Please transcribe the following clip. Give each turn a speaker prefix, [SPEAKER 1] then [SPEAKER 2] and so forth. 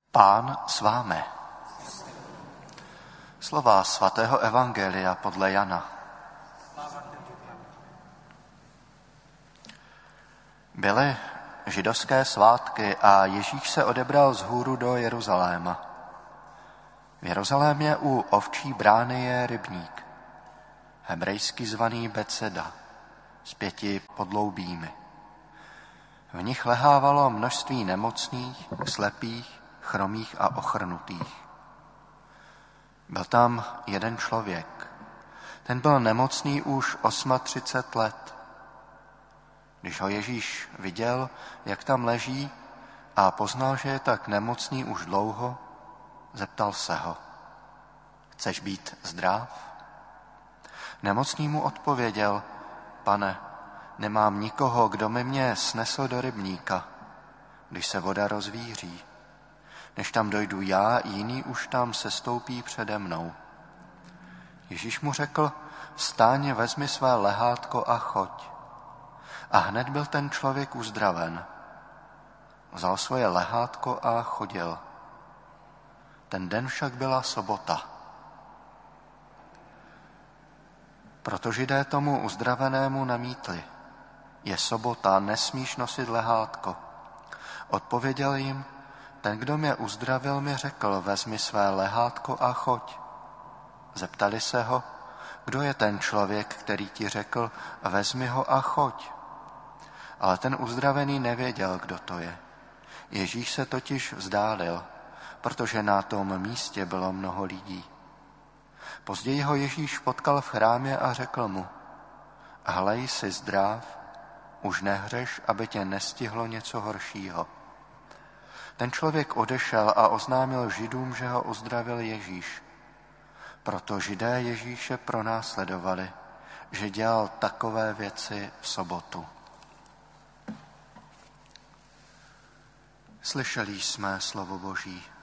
[SPEAKER 1] Pán s vámi. Slova svatého evangelia podle Jana. Byly židovské svátky a Ježíš se odebral vzhůru do Jeruzaléma. V Jeruzalémě u ovčí brány je rybník, hebrejsky zvaný Beceda, s 5 podloubími. V nich lehávalo množství nemocných, slepých, chromých a ochrnutých. Byl tam jeden člověk. Ten byl nemocný už 38 let. Když ho Ježíš viděl, jak tam leží a poznal, že je tak nemocný už dlouho, zeptal se ho: Chceš být zdrav? Nemocný mu odpověděl: Pane, nemám nikoho, kdo by mě snesl do rybníka, když se voda rozvíří. Než tam dojdu já, jiný už tam sestoupí přede mnou. Ježíš mu řekl: Vstaň, vezmi své lehátko a choď. A hned byl ten člověk uzdraven. Vzal svoje lehátko a chodil. Ten den však byla sobota. Proto Židé tomu uzdravenému namítli: Je sobota, nesmíš nosit lehátko. Odpověděl jim: Ten, kdo mě uzdravil, mi řekl: Vezmi své lehátko a choď. Zeptali se ho: Kdo je ten člověk, který ti řekl: Vezmi ho a choď? Ale ten uzdravený nevěděl, kdo to je. Ježíš se totiž vzdálil, protože na tom místě bylo mnoho lidí. Později ho Ježíš potkal v chrámě a řekl mu: Hle, jsi zdrav, už nehřeš, aby tě nestihlo něco horšího. Ten člověk odešel a oznámil Židům, že ho uzdravil Ježíš. Proto Židé Ježíše pronásledovali, že dělal takové věci v sobotu. Slyšeli jsme slovo Boží.